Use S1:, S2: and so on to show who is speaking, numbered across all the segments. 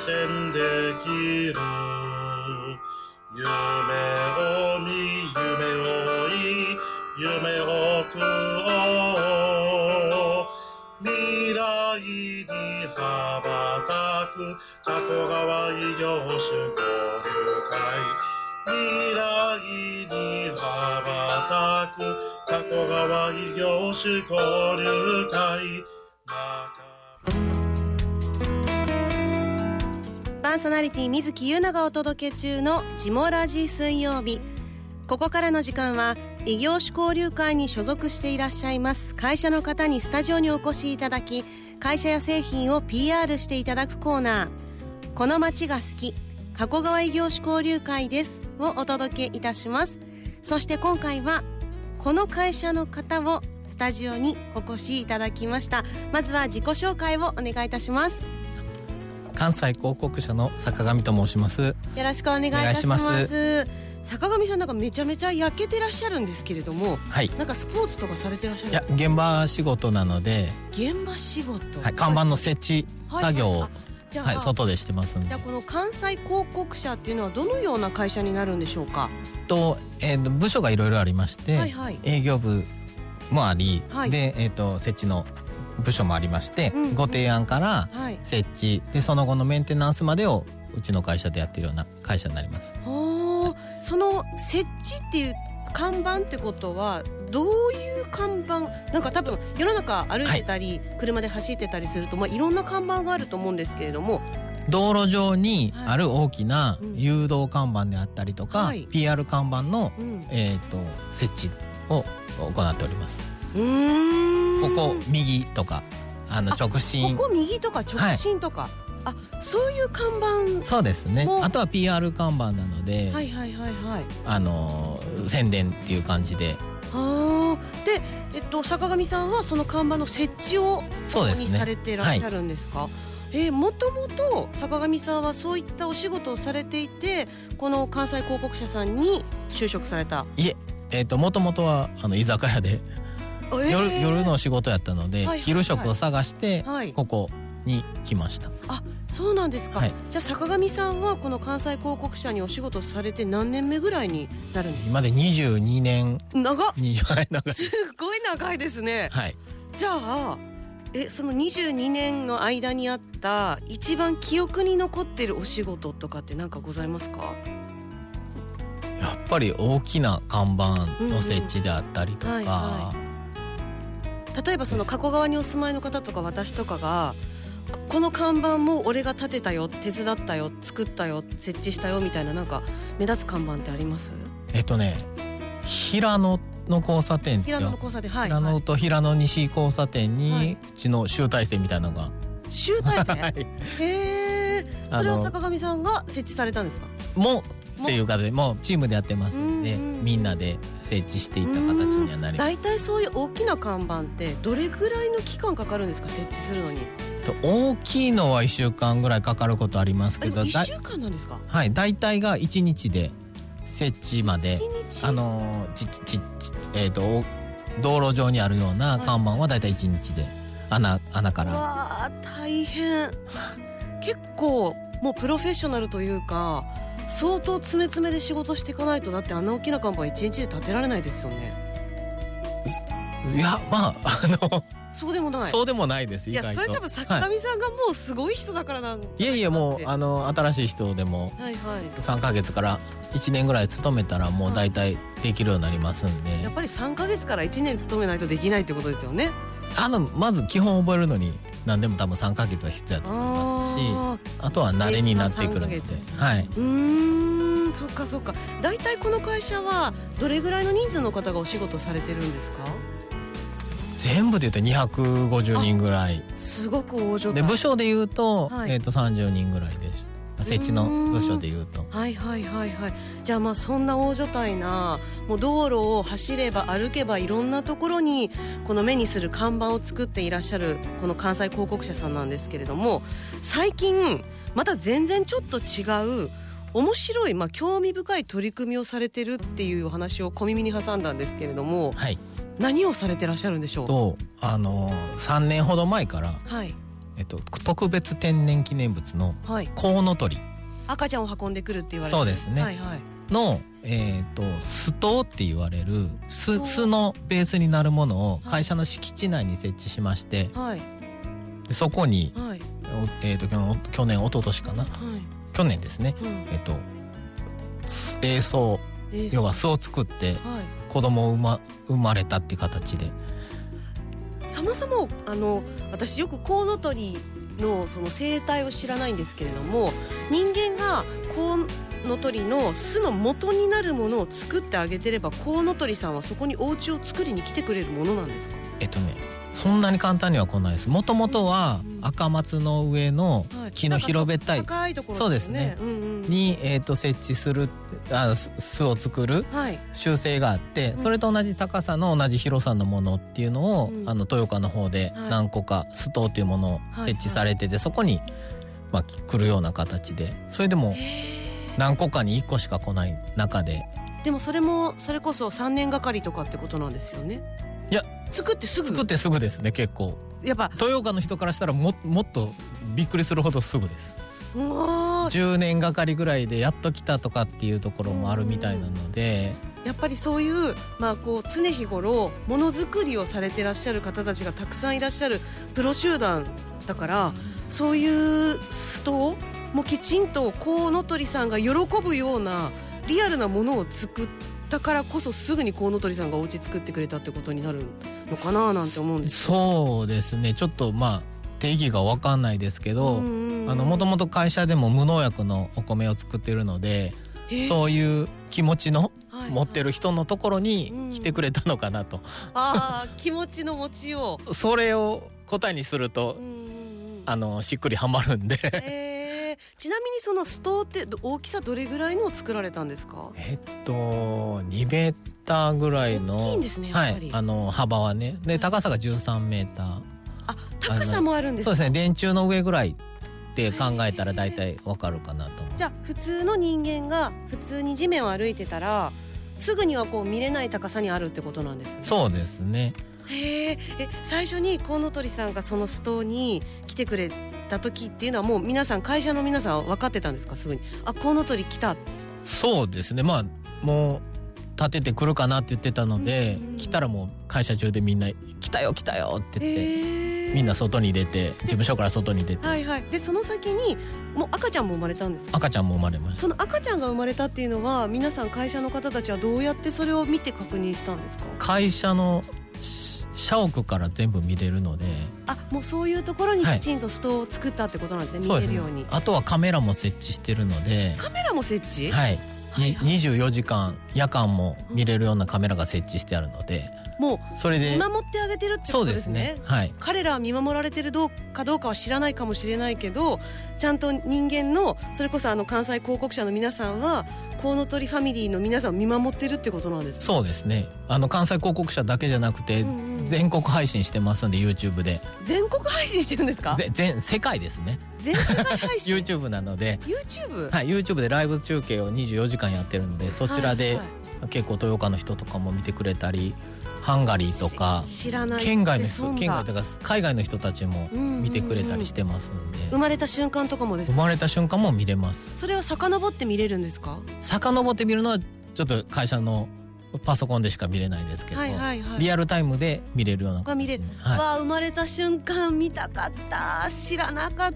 S1: 践できる。夢を見夢を追い夢を食おう。未来に羽ばたく加古川異業種交流会。未来に羽ばたく加古川異業種交流会。
S2: パーソナリティ水木優奈がお届け中のジモラジ水曜日。ここからの時間は異業種交流会に所属していらっしゃいます会社の方にスタジオにお越しいただき、会社や製品を PR していただくコーナー、この街が好き加古川異業種交流会ですをお届けいたします。そして今回はこの会社の方をスタジオにお越しいただきました。まずは自己紹介をお願いいたします。
S3: 関西広告社の坂上と申します。
S2: よろしくお願いいたします。坂上さん、なんかめちゃめちゃ焼けてらっしゃるんですけれども、
S3: はい、
S2: なんかスポーツとかされてらっしゃる？
S3: いや、現場仕事なので。
S2: 現場仕事、
S3: はい、看板の設置作業を、
S2: はいじゃあ、
S3: はい、外でしてますんで。
S2: じゃあこの関西広告社っていうのはどのような会社になるんでしょうか？
S3: 部署がいろいろありまして、
S2: はいはい、
S3: 営業部もあり、
S2: はい、
S3: で、設置の部署もありまして、ご提案から設置、でその後のメンテナンスまでをうちの会社でやっているような会社になります。
S2: その設置っていう看板ってことはどういう看板なんか、多分世の中歩いてたり、はい、車で走ってたりすると、いろんな看板があると思うんですけれども、
S3: 道路上にある大きな誘導看板であったりとか、
S2: はい、
S3: PR 看板の、設置を行っております。ここ右とか直進、
S2: ここ右とか直進とか、はい、そういう看板。そうですね。
S3: あとは PR 看板なので、
S2: はいはいはいはい、
S3: 宣伝っていう感じで。
S2: で、坂上さんはその看板の設置をここにされていらっしゃるんですか？もともと坂上さんはそういったお仕事をされていて、この関西広告社さんに就職された？
S3: いえ、もともとは居酒屋で、夜の仕事やったので、はいはいはい、昼食を探して、はい、ここに来ました。
S2: あ、そうなんですか、はい、じゃあ坂上さんはこの関西広告社にお仕事されて何年目ぐらいになるんですか？
S3: 今で22年。
S2: 長っ。
S3: 長い。
S2: すごい長いですね。
S3: はい。じゃ
S2: あその22年の間にあった一番記憶に残ってるお仕事とかって何かございますか？
S3: やっぱり大きな看板の設置であったりとか、はいはい、
S2: 例えばその加古川にお住まいの方とか私とかが、この看板も俺が立てたよ、手伝ったよ、作ったよ、設置したよみたいな、なんか目立つ看板ってあります？
S3: 平野の交差点、
S2: 平野の交差点、はい、
S3: 平野と平野西交差点に、はい、うちの集大成みたいなのが。
S2: 集大成？
S3: はい、
S2: へー。それは坂上さんが設置されたんですか？
S3: っていうかでもうチームでやってますので、みんなで設置していった形にはなります。
S2: 大体そういう大きな看板ってどれぐらいの期間かかるんですか、設置するのに？
S3: 大きいのは1週間ぐらいかかることありますけど。
S2: 1週間なんですか？
S3: はい、大体が1日で設置まで。道路上にあるような看板は大体1日で、穴から。
S2: わー、大変。結構もうプロフェッショナルというか、相当詰め詰めで仕事していかないと、だってあんな大きな看板1日で立てられないですよね。
S3: いや、
S2: そうでもない。
S3: そうでもないです。
S2: いや、それ多分坂上さんがもうすごい人だからなん
S3: いやいや、もう新しい人でも3ヶ月から1年ぐらい勤めたらもう大体できるようになりますんで。
S2: やっぱり3ヶ月から1年勤めないとできないってことですよね。
S3: まず基本覚えるのに何でも多分3ヶ月は必要だと思いますし、あとは慣れになってくるので。はい。
S2: そっかそっか。大体この会社はどれぐらいの人数の方がお仕事されてるんですか？
S3: 全部で言うと250人ぐらい。
S2: すごく大所帯
S3: で、部署で言うと、30人ぐらいです。設置の部署で言うと。
S2: はいはいはいはい。じゃあそんな大所帯な、もう道路を走れば歩けばいろんなところにこの目にする看板を作っていらっしゃるこの関西広告社さんなんですけれども、最近また全然ちょっと違う面白い、興味深い取り組みをされてるっていうお話を小耳に挟んだんですけれども、
S3: はい、
S2: 何をされてらっしゃるんでしょう？
S3: 3年ほど前から、
S2: はい、
S3: 特別天然記念物のコウノトリ、
S2: 赤ちゃんを運んでくるって言われてる。
S3: そうですね、の、巣塔って言われる巣のベースになるものを会社の敷地内に設置しまして、でそこに、去年一昨年かな、去年ですね、営巣、要は巣を作って子供を生まれたっていう形で。
S2: そもそも私よくコウノトリのその生態を知らないんですけれども、人間がコウノトリの巣の元になるものを作ってあげてれば、コウノトリさんはそこにお家を作りに来てくれるものなんですか？
S3: そんなに簡単には来ないです。もともとは赤松の上の木の平べったい、
S2: 高いところ
S3: そうですね、に、設置する巣を作る習性があって、それと同じ高さの同じ広さのものっていうのを、豊岡の方で何個か巣塔っていうものを設置されてて、そこに、来るような形で、それでも何個かに1個しか来ない中で。
S2: でもそれこそ3年がかりとかってことなんですよね。
S3: いや、
S2: 作ってす
S3: ぐですね。結構やっぱ豊岡の人からしたらもっとびっくりするほどすぐです。10年がかりぐらいでやっと来たとかっていうところもあるみたいなので、
S2: やっぱりそういう、常日頃ものづくりをされてらっしゃる方たちがたくさんいらっしゃるプロ集団だから、そういう巣塔もきちんとコウノトリさんが喜ぶようなリアルなものを作ったからこそ、すぐにコウノトリさんがお家作ってくれたってことになるのかななんて思うんですけど。
S3: そうですね、ちょっと定義が分かんないですけど、もともと会社でも無農薬のお米を作ってるので、そういう気持ちの持ってる人のところに来てくれたのかなと。
S2: 気持ちの持ちよう、
S3: それを答えにするとしっくりはまるんで
S2: ちなみにその巣塔って大きさどれぐらいのを作られたんですか
S3: ？2メーターぐらいの。
S2: 大きいんですね、やっぱり。
S3: 幅はね。で高さが13メーター。
S2: 高さもあるんですか？
S3: そうですね、電柱の上ぐらいって考えたら大体わかるかなと。
S2: じゃあ普通の人間が普通に地面を歩いてたらすぐには見れない高さにあるってことなんですね。
S3: そうですね。
S2: 最初にコウノトリさんがその巣塔に来てくれた時っていうのは、もう会社の皆さん分かってたんですか？すぐにコウノトリ来た。
S3: そうですね、もう立ててくるかなって言ってたので、来たらもう会社中でみんな来たよって言って、みんな外に出て、事務所から外に出て
S2: でその先にもう赤ちゃんも生まれたんですか？
S3: 赤ちゃんも生まれました。
S2: その赤ちゃんが生まれたっていうのは、皆さん会社の方たちはどうやってそれを見て確認したんですか？
S3: 会社の社屋から全部見れるので。
S2: もうそういうところにきちんと巣塔を作ったってことなんですね、見れるように。
S3: あとはカメラも設置してるので。
S2: カメラも設置？
S3: 24時間夜間も見れるようなカメラが設置してあるので、
S2: もう
S3: それで
S2: 見守ってあげてるってことですね。彼らは見守られてるかどうかは知らないかもしれないけど、ちゃんと人間の、それこそ関西広告社の皆さんはコウノトリファミリーの皆さんを見守ってるってことなんですね。
S3: そうですね、関西広告社だけじゃなくて、全国配信してますんで、 YouTube で。
S2: 全国配信してるんですか？
S3: 全世界ですね。
S2: 全世界配信
S3: YouTube なので。
S2: YouTube
S3: でライブ中継を24時間やってるので、そちらで結構豊岡の人とかも見てくれたり、ハンガリーとか県外の人とか海外の人たちも見てくれたりしてますので。
S2: 生まれた瞬間とかもですか？
S3: 生まれた瞬間も見れます。
S2: それは遡って見れるんですか？
S3: 遡って見るのはちょっと会社のパソコンでしか見れないですけど、リアルタイムで見れるような
S2: が見れる。生まれた瞬間見たかった。知らなかった。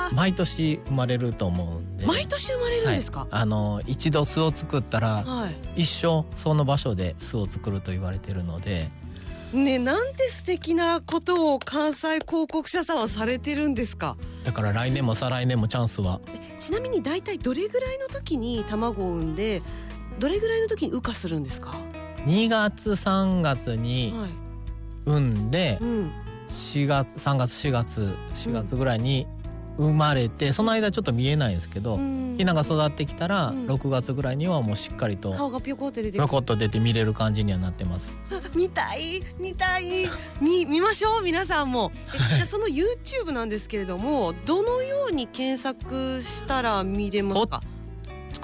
S3: 毎年生まれると思うんで。
S2: 毎年生まれるんですか？
S3: 一度巣を作ったら、一生その場所で巣を作ると言われてるので。
S2: なんて素敵なことを関西広告社さんはされてるんですか？
S3: だから来年も再来年もチャンスは。
S2: ちなみに大体どれぐらいの時に卵を産んで、どれぐらいの時に羽化するんですか？2
S3: 月3月に産んで、3月4月ぐらいに生まれて、その間ちょっと見えないんですけど、ヒナが育ってきたら6月ぐらいにはもうしっかりと
S2: 顔がピョコって出て
S3: ピョコっと出て見れる感じにはなってます。
S2: 見たい見ましょう皆さんも。その YouTube なんですけれども、どのように検索したら見れますか？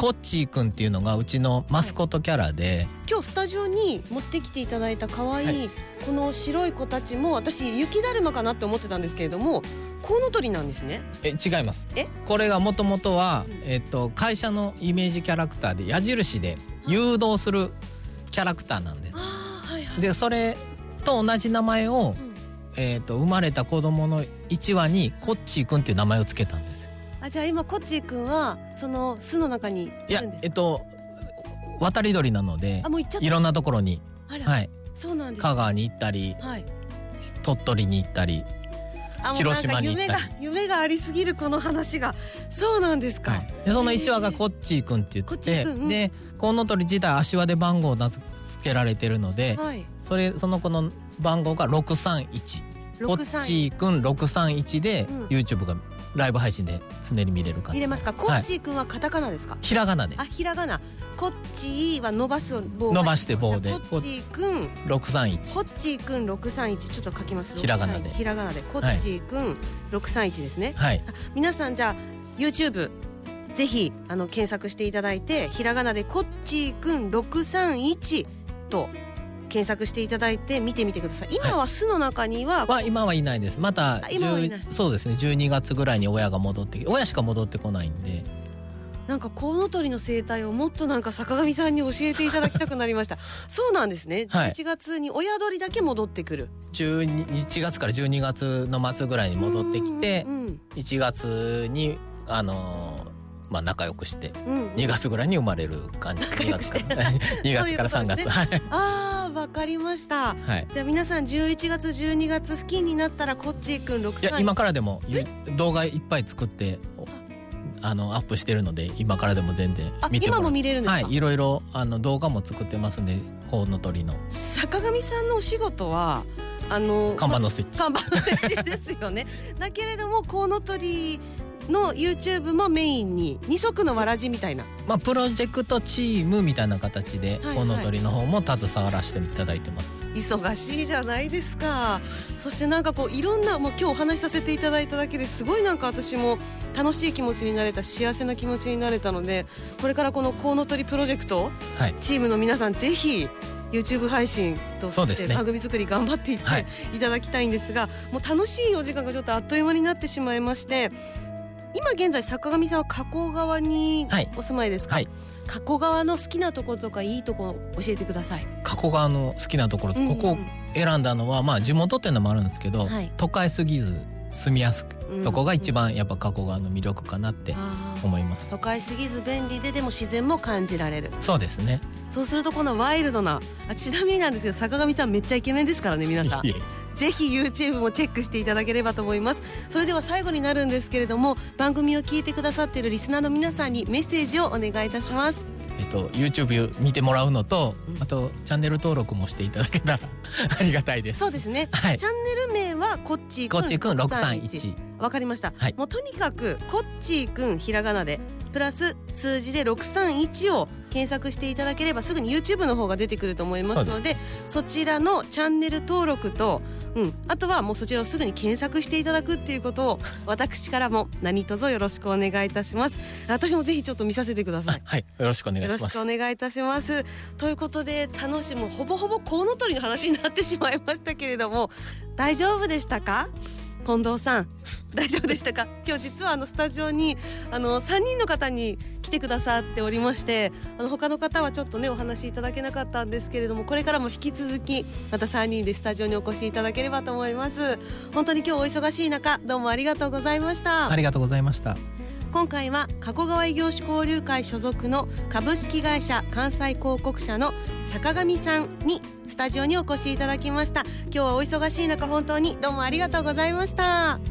S3: コッチーくんっていうのがうちのマスコットキャラで、
S2: 今日スタジオに持ってきていただいた可愛いこの白い子たちも、私雪だるまかなって思ってたんですけれども、コウノトリなんですね。
S3: 違います。これがもともとは、会社のイメージキャラクターで矢印で誘導するキャラクターなんです。でそれと同じ名前を、生まれた子供の1羽にコッチーくんっていう名前をつけたんですよ。
S2: じゃあ今コッチーくんはその巣の中にいるんですか？
S3: 渡り鳥なので
S2: もう行っちゃった。
S3: いろんなところに、
S2: そうなんです。
S3: 香川に行ったり、鳥取に行ったり、広島に行ったり、
S2: 夢がありすぎるこの話が。そうなんですか。
S3: でその1羽がコッチーくんって言って、でコウノトリ自体足輪で番号を名付けられてるので、その子の番号が631、コッチーくん631で、YouTube がライブ配信で常に見れる感じ。
S2: 見れますか？コッチーくんはカタカナですか？
S3: ひらがなで。
S2: ひらがな。コッチーは伸ばして棒で。コッチーくん631。コッチーくん631、ちょっと書きます。
S3: ひらがなで。
S2: ひらがなで。コッチーくん631ですね。皆さんじゃあ YouTube ぜひ検索していただいて、ひらがなでコッチーくん631と検索していただいて見てみてください。今は巣の中には、
S3: 今はいないです。またそうですね、12月ぐらいに親しか戻ってこないんで、
S2: なんかコウノトリの生態をもっとなんか坂上さんに教えていただきたくなりました。そうなんですね。11月に親鳥だけ戻ってくる。
S3: 1月から12月の末ぐらいに戻ってきて、1月に仲良くして、2月ぐらいに生まれる感じ。2月から3月。
S2: わかりました。じゃあ皆さん11月12月付近になったらコッチーくん6歳。
S3: 今からでも動画いっぱい作ってアップしてるので、今からでも全然見てもら
S2: 今も見れるんですか？
S3: いろいろ動画も作ってますんで、コウノトリの。
S2: 坂上さんのお仕事は
S3: 看板の設
S2: 置ですよね。だけれどもコウノトリの YouTube もメインに二足のわらじみたいな、
S3: プロジェクトチームみたいな形でコウノトリの方も携わらせていただいてます。
S2: 忙しいじゃないですか。そしてなんかいろんな、今日お話しさせていただいただけですごいなんか私も楽しい気持ちになれた、幸せな気持ちになれたので、これからこのコウノトリプロジェクト、チームの皆さんぜひ YouTube 配信として番組作り頑張っていっていただきたいんですが、もう楽しいお時間がちょっとあっという間になってしまいまして、今現在坂上さんは加古川にお住まいですか？加古川の好きなところとかいいところ教えてください。
S3: 加古川の好きなところ、ここを選んだのは地元っていうのもあるんですけど、都会すぎず住みやすく、そこが一番やっぱ加古川の魅力かなって思います。
S2: 都会すぎず便利で、でも自然も感じられる。
S3: そうですね。
S2: そうするとこのワイルドな、ちなみになんですけど坂上さんめっちゃイケメンですからね、皆さんぜひ YouTube もチェックしていただければと思います。それでは最後になるんですけれども、番組を聞いてくださっているリスナーの皆さんにメッセージをお願いいたします。
S3: YouTube 見てもらうのと、あとチャンネル登録もしていただけたらありがたいです。
S2: そうですね、チャンネル名はコッチーくん631。わかりました、もうとにかくコッチーくんひらがなでプラス数字で631を検索していただければすぐに YouTube の方が出てくると思いますので、そちらのチャンネル登録と、あとはもうそちらをすぐに検索していただくっていうことを私からも何卒よろしくお願いいたします。私もぜひちょっと見させてください。
S3: よろしくお願いします。
S2: よろしくお願いいたします。ということで楽しむほぼほぼコウノトリの話になってしまいましたけれども、大丈夫でしたか？近藤さん大丈夫でしたか？今日実はスタジオに3人の方に来てくださっておりまして、他の方はちょっとねお話しいただけなかったんですけれども、これからも引き続きまた3人でスタジオにお越しいただければと思います。本当に今日お忙しい中どうもありがとうございました。
S3: ありがとうございました。
S2: 今回は加古川異業種交流会所属の株式会社関西広告社の坂上さんにスタジオにお越しいただきました。今日はお忙しい中本当にどうもありがとうございました。